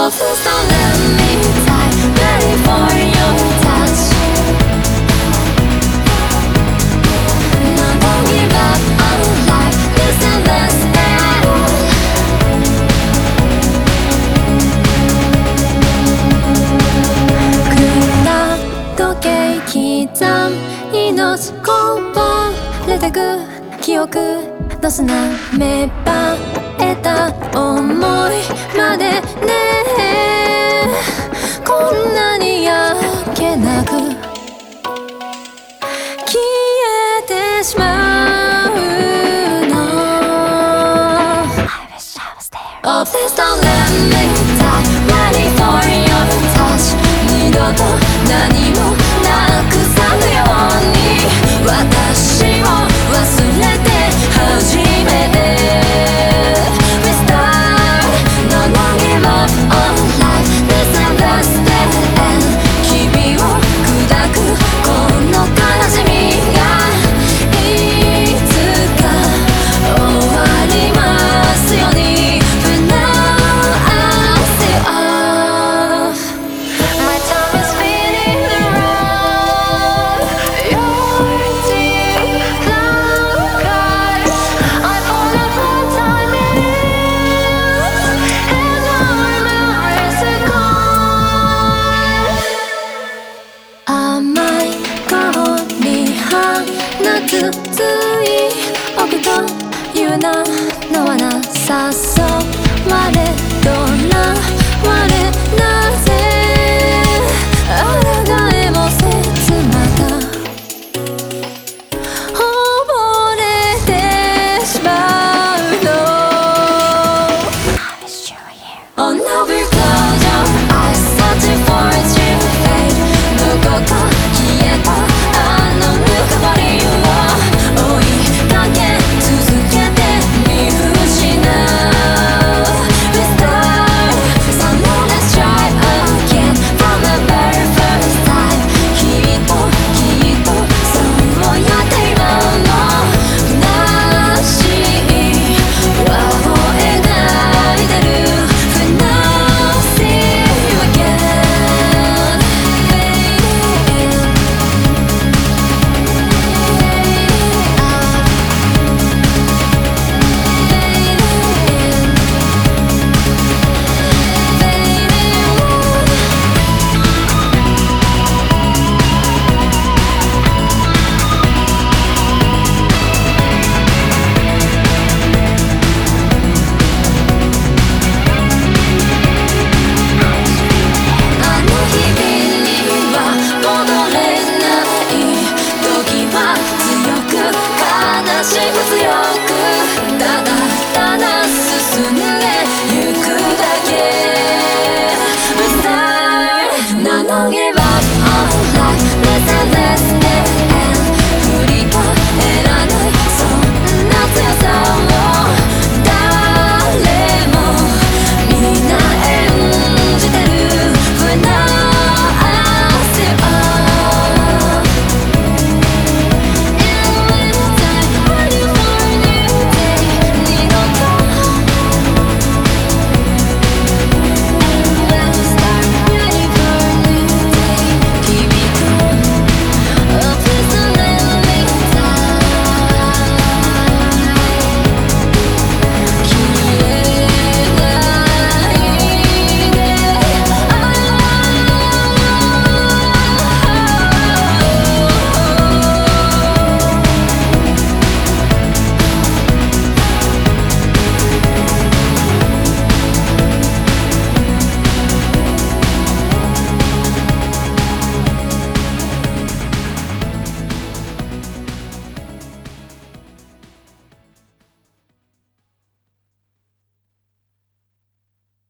Oh, please don't let me die, ready for your touch. No, don't give up on life, this and this and時計刻む命こぼれてく記憶の砂芽生えた想いまでねこんなに焼けなく消えてしまうの Oh, please don't let me die, ready for your touch. 二度と何もなくさぬように私を忘れて初めて We start, no, don't give up on life, this and this dead end. 君を砕くこの悲しみがいつか終わりますように But now I say off. My time is spinning around your deep black eyes. I fall apart time in you, and my memories are gone. 甘い顔に放つつい奥という名の罠誘われとらわれ